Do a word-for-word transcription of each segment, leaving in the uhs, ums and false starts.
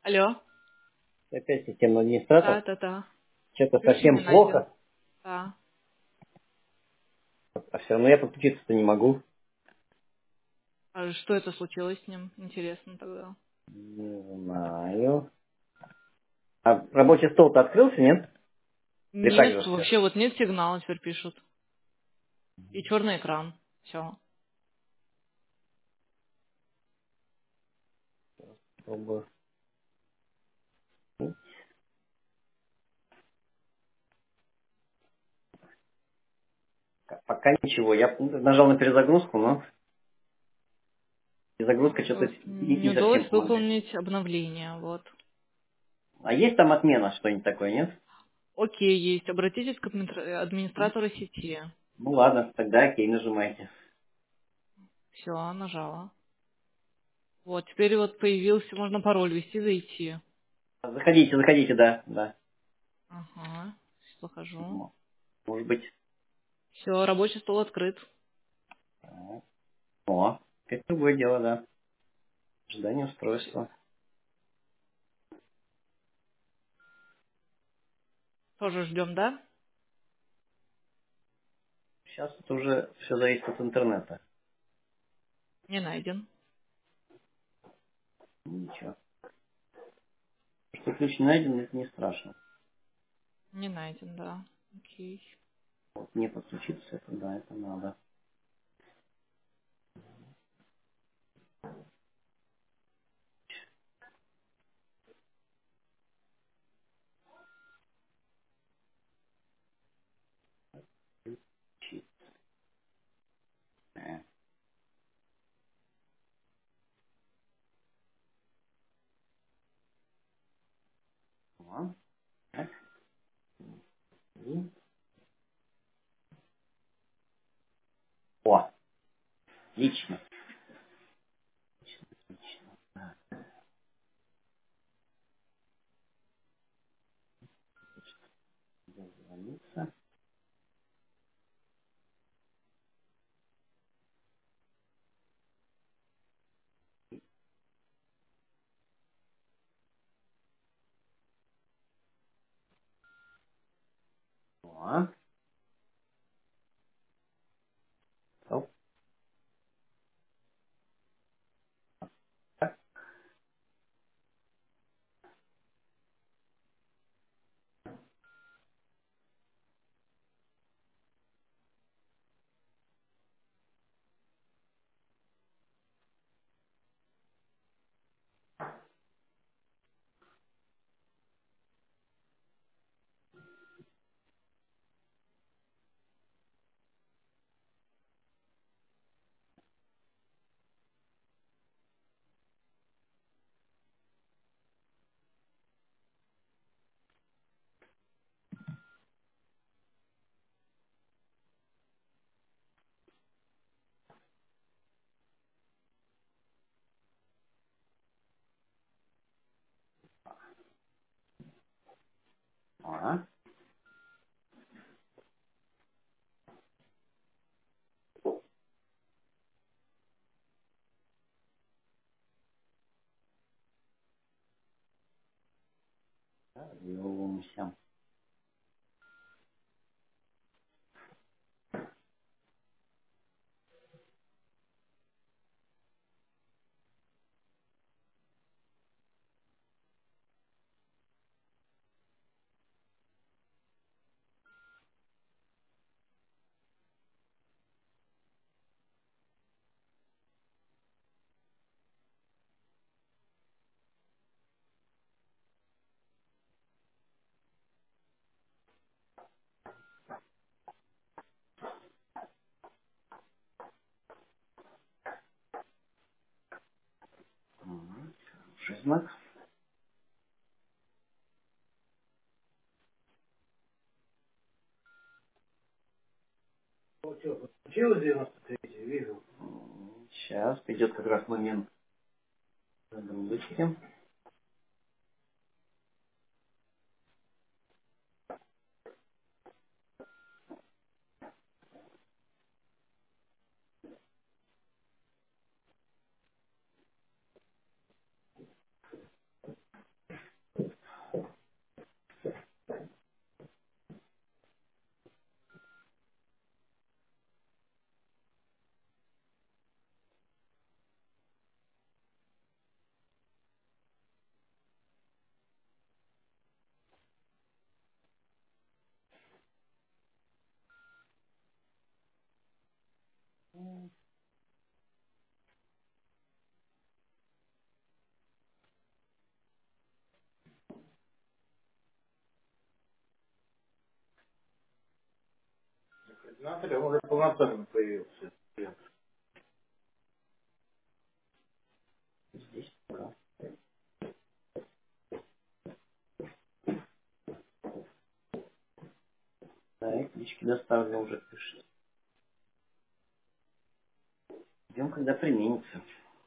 Алло. Опять системный администратор. Да, да, да. Что-то Ключ не совсем найден. плохо, Да. а все равно я подключиться-то не могу. А что это случилось с ним? Интересно тогда. Не знаю. А рабочий стол-то открылся, нет? Или так Нет, же все? вообще вот нет сигнала, теперь пишут. И черный экран. Все. Попробую. Ну, пока ничего. Я нажал на перезагрузку, но перезагрузка что-то не, Не не совсем удалось помогает. выполнить обновление. Вот. А есть там отмена, что-нибудь такое, нет? Окей, есть. Обратитесь к администра- администратору сети. Ну ладно, тогда окей, нажимайте. Все, нажала. Вот, теперь вот появился, можно пароль ввести, зайти. Заходите, заходите, да, да. Ага, захожу. М, Может быть. Все, рабочий стол открыт. Так. О, это другое дело, да. Ожидание устройства. Тоже ждем, да? Сейчас это уже все зависит от интернета. Не найден. Ну, ничего. Что ключ не найден, это не страшно. Не найден, да. Окей. Вот не подключиться, это да, это надо. Включить. Э, о, так, и- О, отлично. Отлично. Так, дозвониться. О, стоп. Так, о, вернемся. М, Хороший знак. Получилось девяносто три, вижу. Сейчас придет как раз момент загрузочки. Смотри, он уже полноценно появился. Здесь, да. Да, и клички доставлю уже пишет. Ждем, когда применится.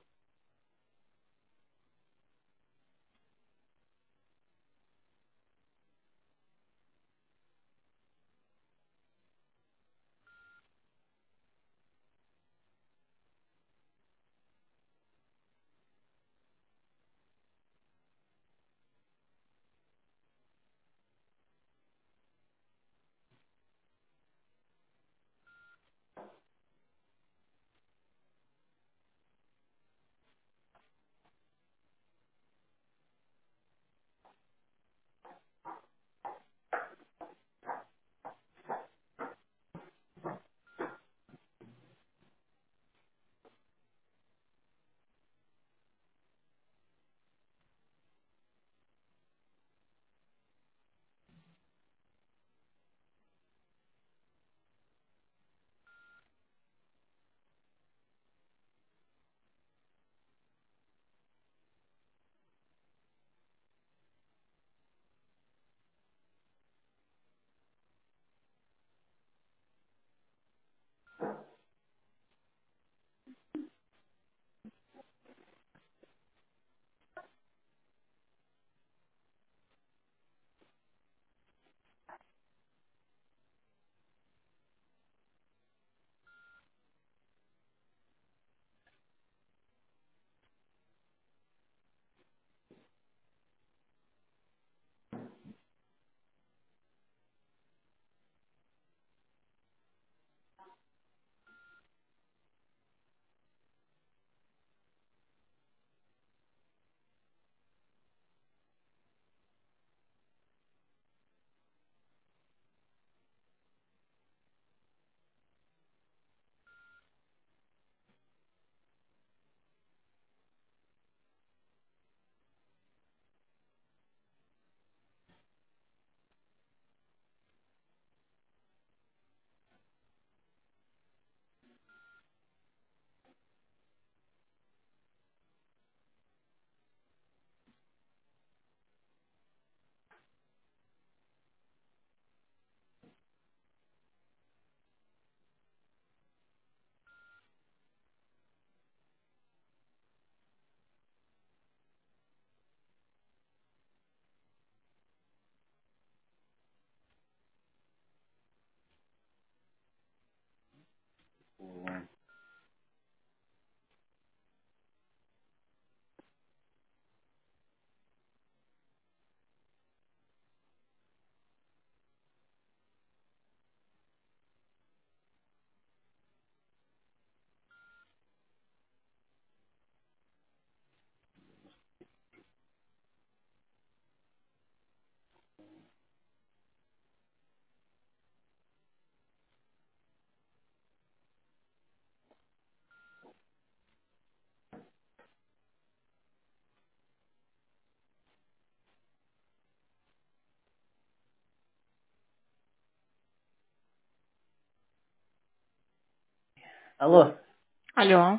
Алло. Алло.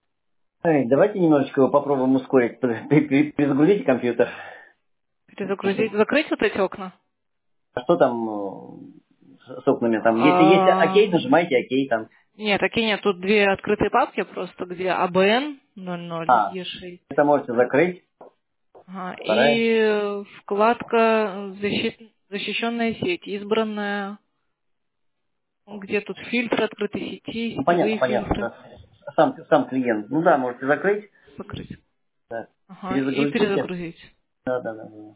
Эй, давайте немножечко его попробуем ускорить. Пер- пер- Перезагрузите компьютер. Перезагрузить. Закрыть вот эти окна? А что там э, с с окнами там? Если есть А, окей, нажимайте окей там. нет, такие нет. Тут две открытые папки просто, где А Б Н ноль ноль А, Е шесть. это можете закрыть. Ага. Вторая. И вкладка защит- защищенная сеть, избранная, где тут фильтры открытой сети, Ну, понятно, сетевые понятно. фильтры. Да. Сам, сам клиент. Ну да, можете закрыть. Закрыть. Да. Ага. И Перезагрузите. перезагрузить. Да, да, да, да.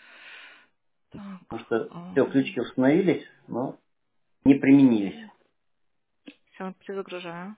Потому Так. что все ключики установились, но не применились. Все, перезагружаю.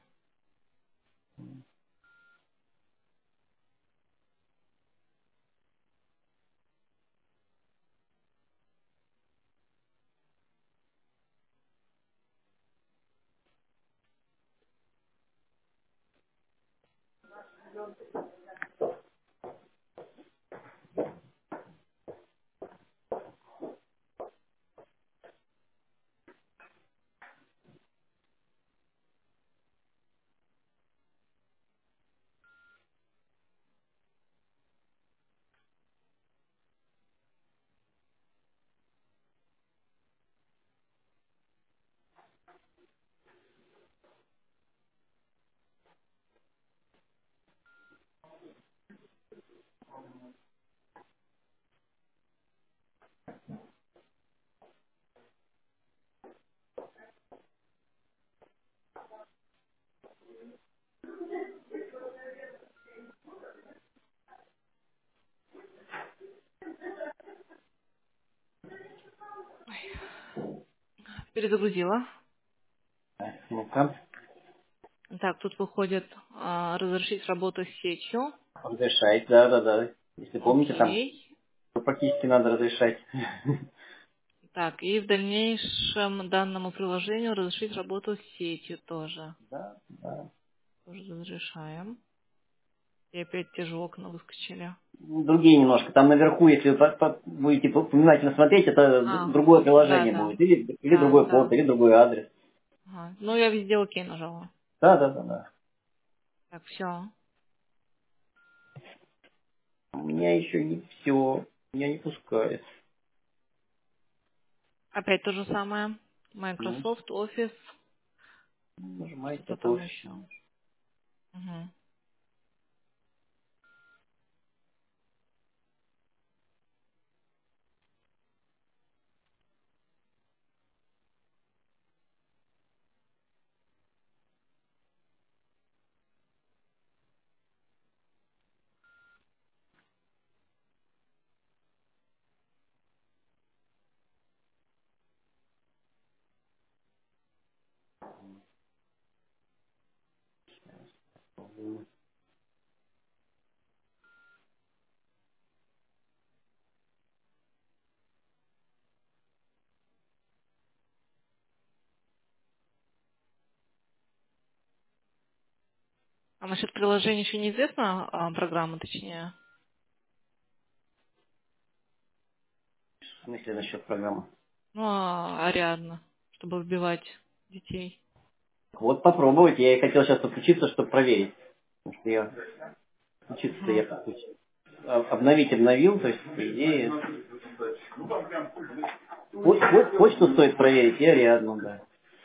Перезагрузила. Ну-ка. Так, тут выходит а, разрешить работу с сетью. Разрешать, да, да, да. Если помните, там Окей. практически надо разрешать. Так, и в дальнейшем данному приложению разрешить работу с сетью тоже. Да, да. Тоже разрешаем. И опять те же окна выскочили. Другие немножко. Там наверху, если вы по- по- будете внимательно смотреть, это д- А, другое да, приложение да. будет. Или, или Да, другой код, да. или другой адрес. Ага. Ну, я везде окей нажала. Да, да, да, да. Так, все. У меня еще не все. Меня не пускает. Опять то же самое. Ну, Microsoft, Office, нажимаете что-то это там офис. еще. Угу. А насчет приложения еще неизвестно, а, программа точнее? В смысле насчет программы? Ну, а Ариадна, чтобы вбивать детей. Вот попробовать. Я и хотел сейчас подключиться, чтобы проверить. Потому что я подключиться я Угу. подключил. А- Обновить обновил, то есть, по идее... По- по- Почту стоит проверить, я рядом, да.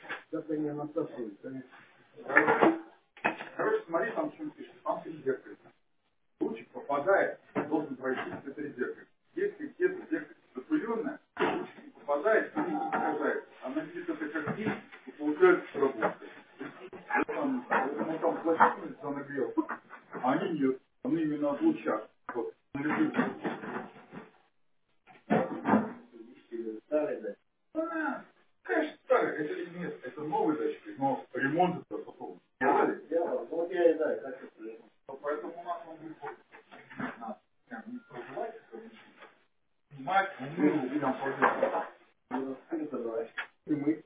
Короче, смотри, там что пишет. Там три зеркальца. Лучик попадает, должен пройти все три зеркальца. Если где-то зеркальце запыленное, лучик не попадает и не искажается. Она видит это как мир и получается что работает. Там, ну, там пластинница нагрел, а они нет. Они именно от луча. Вот. Старый, да. А, конечно, старый, это не нет, это новый датчик, но ремонт это потом. Делали? Делал. Вот я и да, как это. Поэтому у нас он будет надо прям не проживать, снимать, умыл, прям пожалуйста. И мы.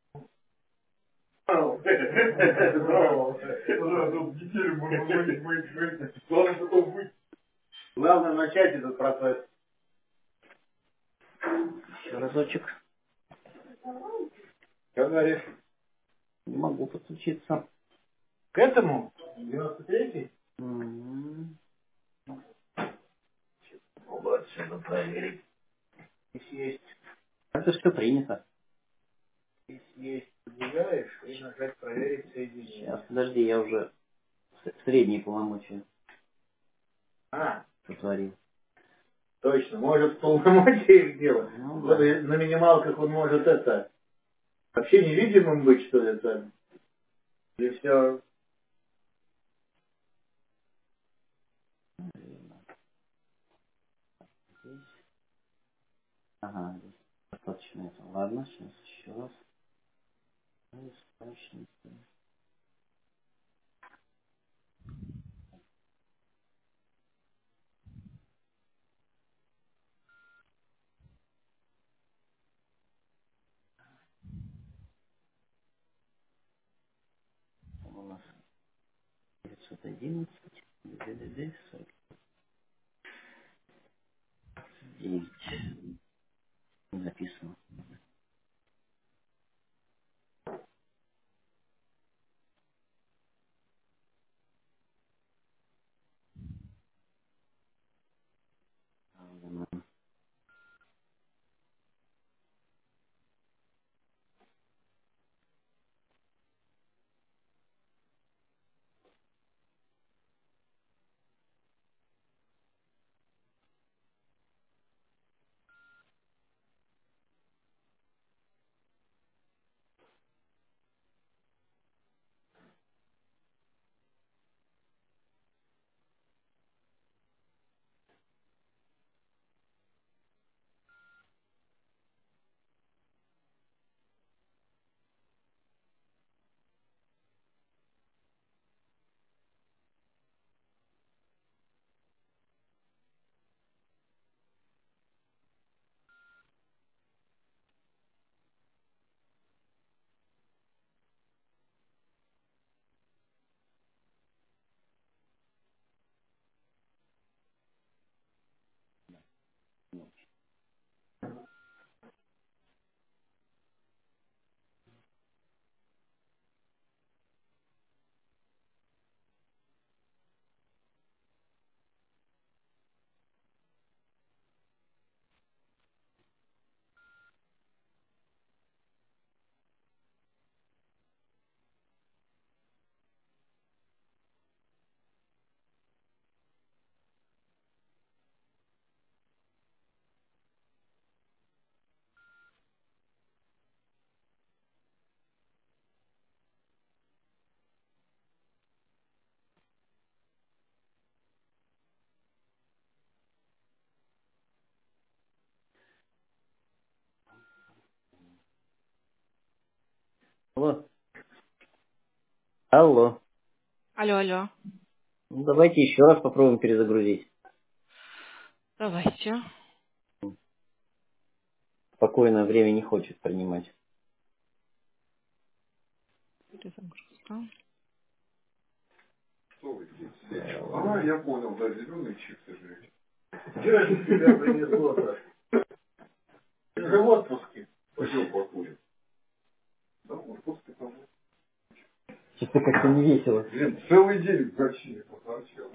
Детей мы Главное потом быть. Главное начать этот процесс. Еще разочек. Что говоришь? Не могу подключиться. К этому? девяносто третий? М. Попробую отсюда проверить. Здесь есть. Это все принято. Здесь есть. Подвигаешь и нажать проверить соединение. Сейчас, подожди, я уже с- средние полномочия А, сотворил. точно, может в полномочиях делать. Ну, Вот да. и на минималках он может это, вообще невидимым быть, что ли, это. Или все. Здесь. Ага, здесь достаточно этого. Ладно, сейчас еще раз. Источники. Там у нас девятьсот одиннадцать. ДДД сорок девять. Не записано. Ладно. Алло. Алло. Алло, алло. Ну, давайте еще раз попробуем перезагрузить. Давайте. Спокойное время не хочет принимать. Перезагрузка. Что вы здесь? А, я понял, да, зеленые чипсы же. Что же тебя принесло-то? Ты же в отпуске. Пойдем покурим. Да, в отпуске там. Что-то как-то не весело. Блин, целый день в гостинице поторчал.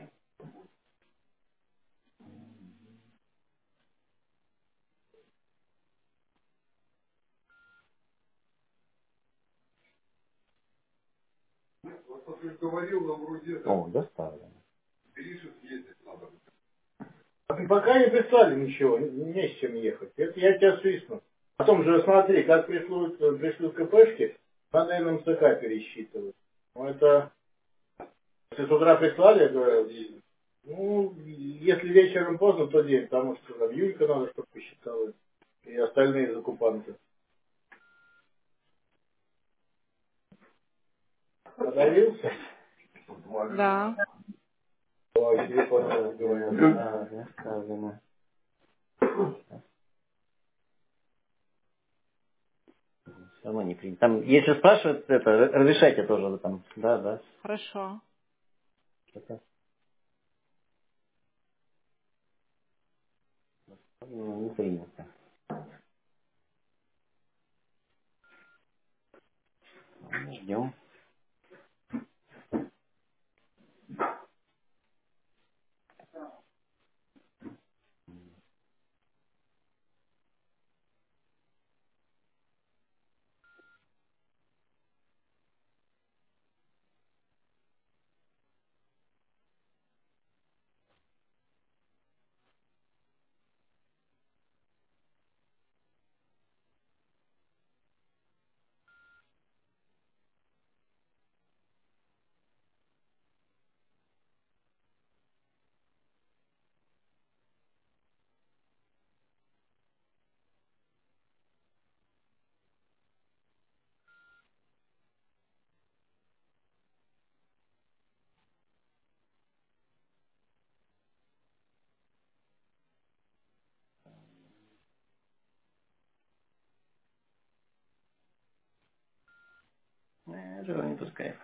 Вот ты говорил, нам вроде это. О, доставлено. Гриша съездить надо. А пока не прислали ничего, не с чем ехать. Это я тебя свистну. Потом же смотри, как пришлют, пришлют КПшки, надо эн эм цэ ка пересчитывать. Ну это, если с утра прислали, то, ну, если вечером поздно, то день, потому что там Юлька надо, чтобы посчитала. И остальные закупанты. Подавился? Да. Ой, телефон разговаривает. Да, доставлено. Все равно не принято. Там, если спрашивают, это, разрешайте тоже там. Да, да. Хорошо. Что-то ну, не принято. Ждем. Э, живо не пускай.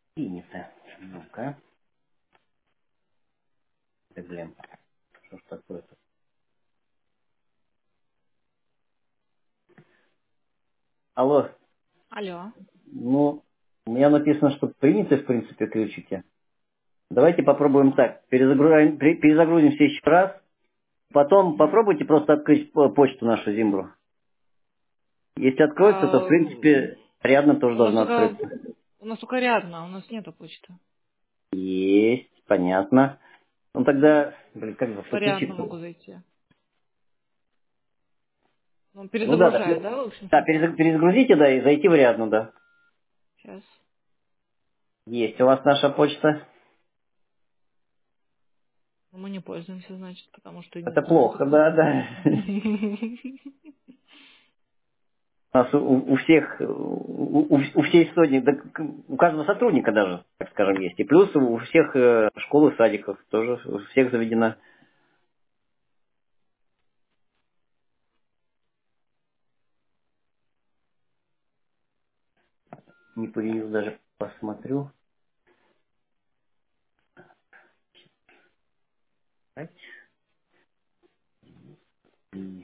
Принято. Ну-ка. Да, блин. Что ж такое-то? Алло. Алло. Ну, у меня написано, что приняты, в принципе, ключики. Давайте попробуем так. Перезагрузим, перезагрузимся еще раз. Потом Мгм. попробуйте просто открыть по- почту нашу Зимбру. Если откроется, то, в А, принципе, рядно тоже у нас должно только открыться. у нас только рядно, у нас нету почты. Есть, понятно. Ну тогда, блин, как же По рядно подключиться? могу зайти. Он Ну да, да, перезагружает, да, в да, общем-то? перезаг- перезагрузите, да, и зайти в рядну, да. Сейчас. Есть у вас наша почта. Но мы не пользуемся, значит, потому что не Это знаем плохо, такого. да, да. У нас у, у всех, у, у- у всей сотни, да, к- у каждого сотрудника даже, так скажем, есть. И плюс у всех э, школ и садиков тоже, у всех заведена. Не появилось, даже посмотрю. Так. И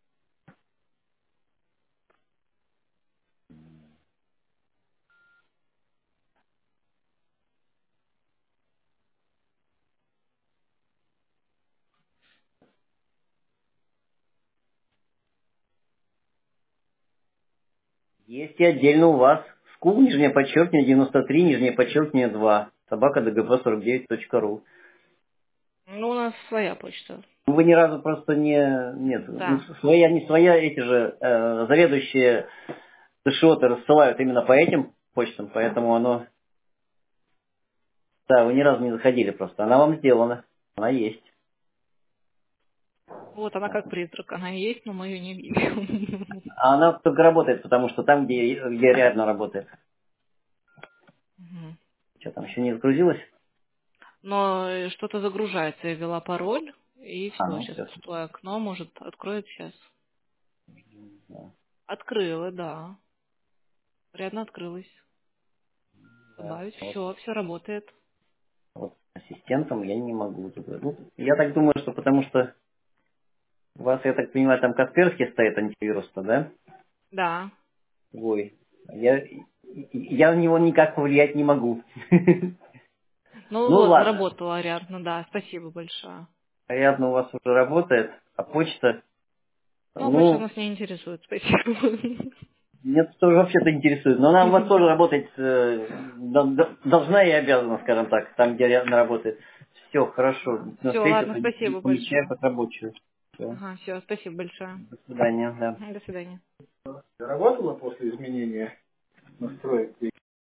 есть и отдельно у вас. Скул, нижнее подчеркивание, девяносто три, нижнее подчеркивание два. Собака дгп сорок девять точка ру. Ну, у нас своя почта. Вы ни разу просто не... Нет, ну, Да. своя, не своя, эти же э, заведующие ТШОты рассылают именно по этим почтам, поэтому оно... Да, вы ни разу не заходили просто. Она вам сделана. Она есть. Вот она как призрак. Она и есть, но мы ее не видим. А она только работает, потому что там, где, где реально работает. Мгм. Что там, еще не загрузилось? Но э, что-то загружается. Я ввела пароль, и А, все. ну Сейчас все. пустое окно, может, откроет сейчас. Открыла, да. Рядом открылась. Да. Добавить. Вот, Все, все работает. вот ассистентом я не могу. Ну, я так думаю, что потому что у вас, я так понимаю, там Касперский стоит антивирус-то, да? Да. Ой, я, я на него никак повлиять не могу. Ну Ну вот, ладно, заработала Ариадна, да. Спасибо большое. приятно у вас уже работает, а почта, Ну, а почта ну, нас не интересует. Спасибо. меня тоже вообще-то интересует, но она у вас тоже работает, э, до- до- должна и обязана, скажем так, там, где реально работает. Все, хорошо, на Все, встречу ладно, спасибо помечаю большое. как рабочую. Все, Ага, все, спасибо большое. до свидания, да. До свидания. Заработала после изменения настроек?